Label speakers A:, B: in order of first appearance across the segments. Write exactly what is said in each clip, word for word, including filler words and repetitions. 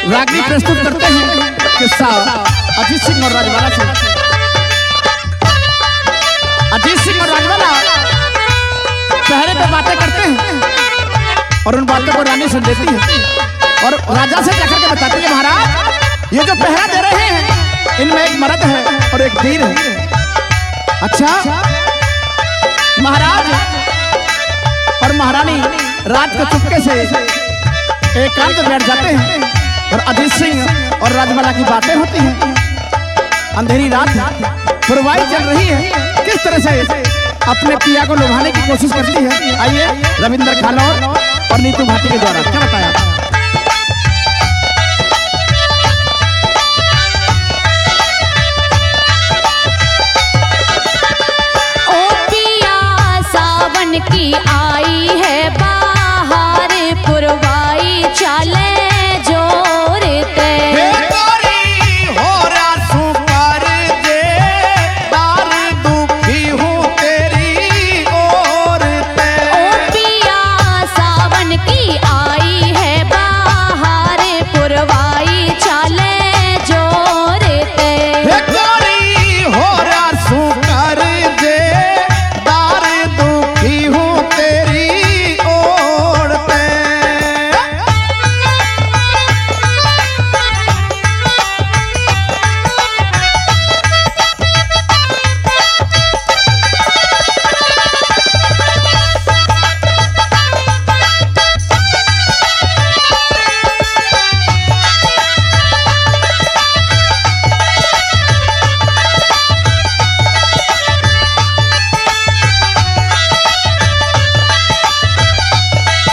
A: रागनी प्रस्तुत करते हैं किस्सा अजीत सिंह और राजवाला से। अजीत सिंह और राजवाला पहरे पे बातें करते हैं और उन बातों को रानी सुन लेती है और राजा से जाकर के बताती है, महाराज ये जो पहरा दे रहे हैं इनमें एक मर्द है और एक वीर है। अच्छा महाराज और महारानी रात को चुपके से एकांत में बैठ जाते हैं और अजीत सिंह और राजवाला की बातें होती हैं। अंधेरी रात पुरवाई चल रही है, किस तरह से अपने पिया को लुभाने की कोशिश करती है। आइए रविंद्र खानौर और नीतू भाटी के द्वारा क्या बताया।
B: ओ पिया सावन की आई है बाहर, पुरवाई चले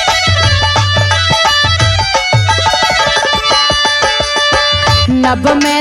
B: नभ में